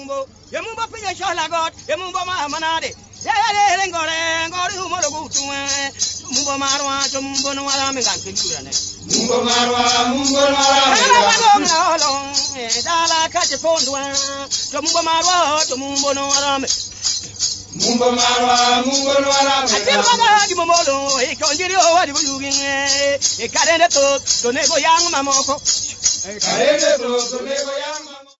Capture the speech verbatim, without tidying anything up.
mumbo ye mumbo pinya shala god ye mumbo ma manade ye ye le ngore ngore humo lo gutwe mumbo marwa to mumbo no wala me gan kinura ne mumbo marwa mumbo no wala me gan dala ka je fondwa to mumbo marwa to mumbo no wala me mumbo marwa mumbo no wala me ati baba di momolo e konjiri o wadi buyugin e karende to to nego yang mamoko e karende to to nego yang